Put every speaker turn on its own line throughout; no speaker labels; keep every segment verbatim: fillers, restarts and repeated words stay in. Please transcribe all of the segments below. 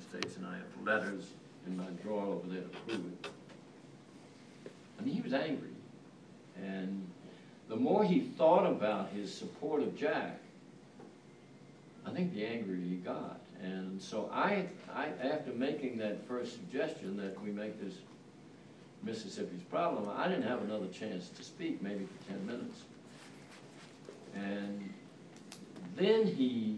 States, and I have letters in my drawer over there to prove it. I mean, he was angry. And the more he thought about his support of Jack, I think the angrier he got. And so I, I, after making that first suggestion that we make this Mississippi's problem, I didn't have another chance to speak, maybe for ten minutes. And then he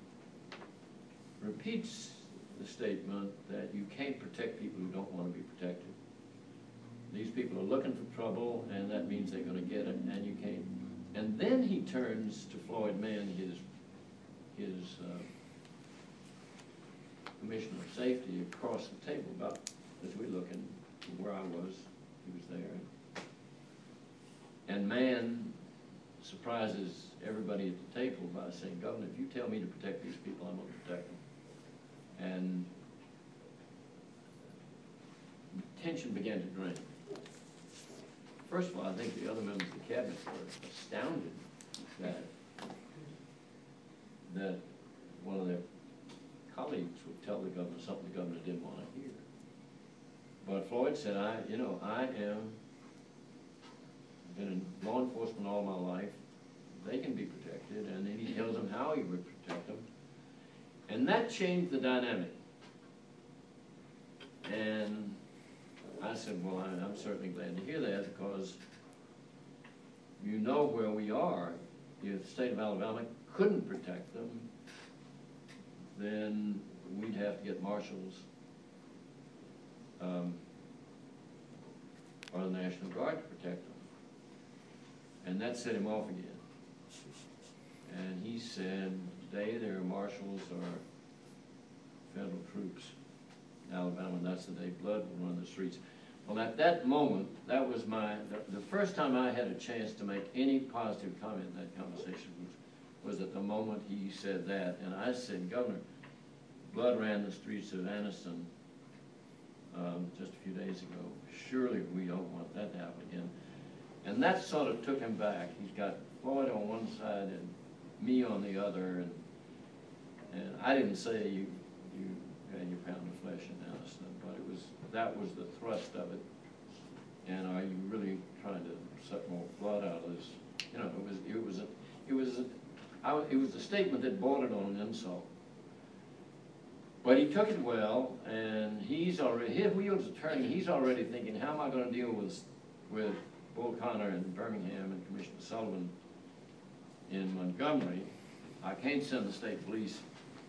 repeats the statement that you can't protect people who don't want to be protected. These people are looking for trouble, and that means they're going to get it, and you can't. And then he turns to Floyd Mann, his, his uh, Commissioner of Safety, across the table, about as we're looking from where I was, he was there. And Mann surprises everybody at the table by saying, Governor, if you tell me to protect these people, I'm going to protect them. And tension began to drain. First of all, I think the other members of the cabinet were astounded that that one of their colleagues would tell the governor something the governor didn't want to hear. But Floyd said, I, you know, I am been in law enforcement all my life. They can be protected, and then he tells them how he would protect them. And that changed the dynamic. And I said, well, I, I'm certainly glad to hear that, because you know where we are. If the state of Alabama couldn't protect them, then we'd have to get marshals um, or the National Guard to protect them. And that set him off again. And he said, today there are marshals or federal troops in Alabama, and that's the day blood will run the streets. Well, at that moment, that was my, the, the first time I had a chance to make any positive comment in that conversation was, was at the moment he said that. And I said, Governor, blood ran the streets of Anniston um, just a few days ago. Surely we don't want that to happen again. And that sort of took him back. He's got Floyd on one side and me on the other, and and I didn't say you you had your pound of flesh in Anniston, but it was that was the thrust of it. And are you really trying to suck more blood out of this? You know, it was it was a, it was a, I, it was a statement that bordered on an insult. But he took it well, and he's already his wheels are turning. He's already thinking, how am I going to deal with with Bull Connor in Birmingham and Commissioner Sullivan in Montgomery? I can't send the state police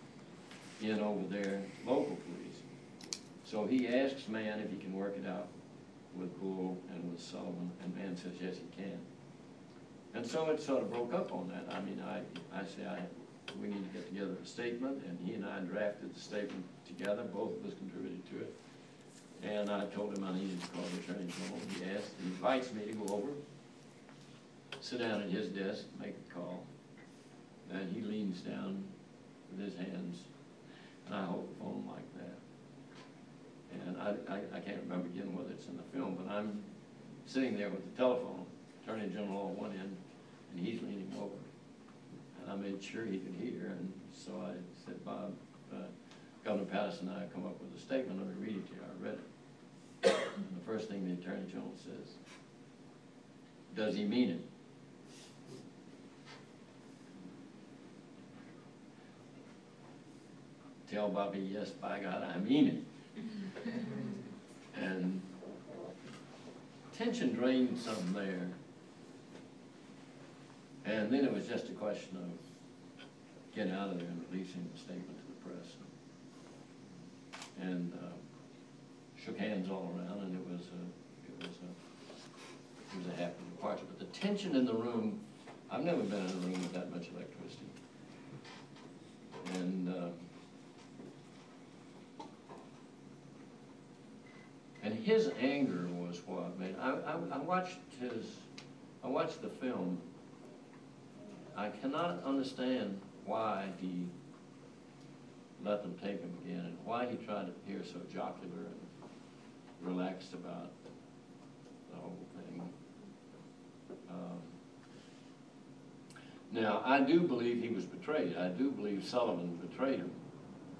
in over there, local police. So he asks Mann if he can work it out with Bull and with Sullivan, and Mann says yes he can. And so it sort of broke up on that. I mean, I, I say I, we need to get together a statement, and he and I drafted the statement together. Both of us contributed to it. And I told him I needed to call the Attorney General. He asked, he invites me to go over, sit down at his desk, make the call. And he leans down with his hands, and I hold the phone like that. And I, I, I can't remember again whether it's in the film, but I'm sitting there with the telephone, Attorney General on one end, and he's leaning over. And I made sure he could hear, and so I said, Bob, uh, Governor Patterson and I come up with a statement. Let me read it to you. I read it. And the first thing the Attorney General says, does he mean it? Tell Bobby, yes, by God, I mean it. And tension drained some there. And then it was just a question of getting out of there and releasing the statement to the press. And uh, shook hands all around, and it was a, it was a, it was a happy departure. But the tension in the room, I've never been in a room with that much electricity. And uh, and his anger was what made. I, I, I watched his, I watched the film. I cannot understand why he let them take him again, and why he tried to appear so jocular and relaxed about the whole thing. Um, now, I do believe he was betrayed. I do believe Sullivan betrayed him.